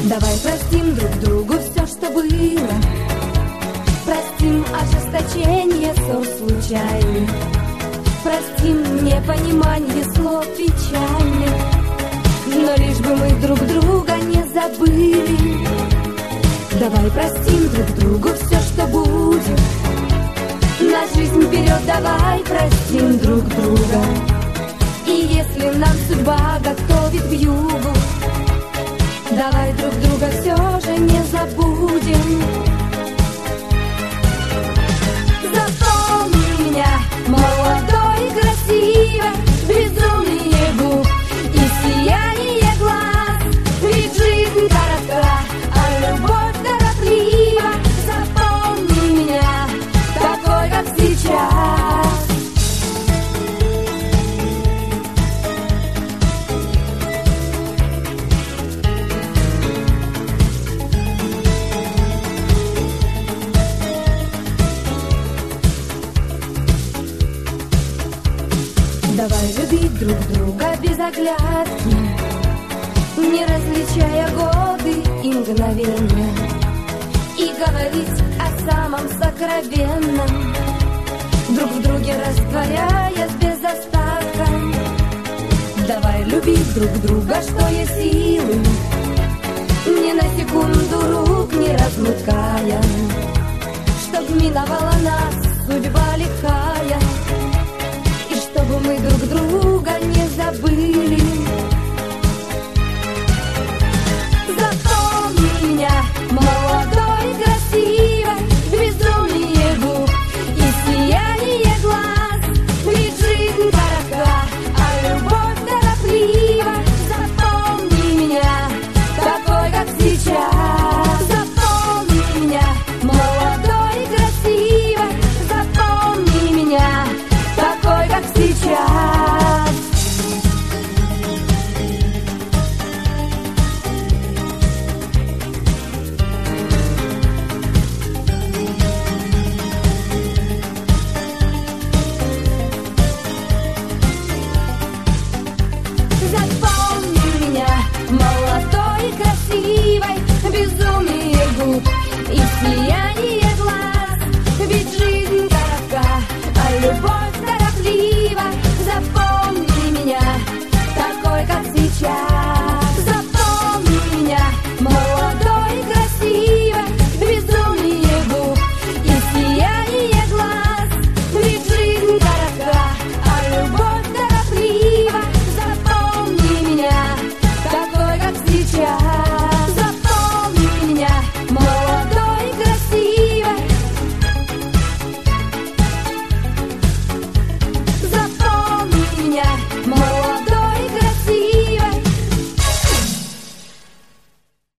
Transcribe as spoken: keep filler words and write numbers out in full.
Давай простим друг другу все, что было. Простим ожесточение ссор случайных. Простим непонимание слов печальных. Но лишь бы мы друг друга не забыли. Давай простим друг другу все, что будет. На жизнь вперед давай простим друг друга. И если нам судьба готовит вьюгу, давай друг друга все же не забудем. Запомни меня, молодой и красивой, безумие губ и сияние глаз. Ведь жизнь коротка, а любовь тороплива. Запомни меня, такой, как сейчас. Давай любить друг друга без оглядки, не различая годы и мгновения, и говорить о самом сокровенном, друг в друге растворяясь без остатка. Давай любить друг друга, что есть силы, ни на секунду рук не размыкая, чтоб миновала нас судьба лихая, чтобы мы друг друга не забыли. Запомни меня, молодой и красивой, безумие губ и сияние глаз. Ведь жизнь коротка, а любовь тороплива. Запомни меня, такой, как сейчас. Запомни меня, молодой и красивой. Запомни меня, такой, как сейчас. Запомни меня, молодой и красивой, безумие губ и сияние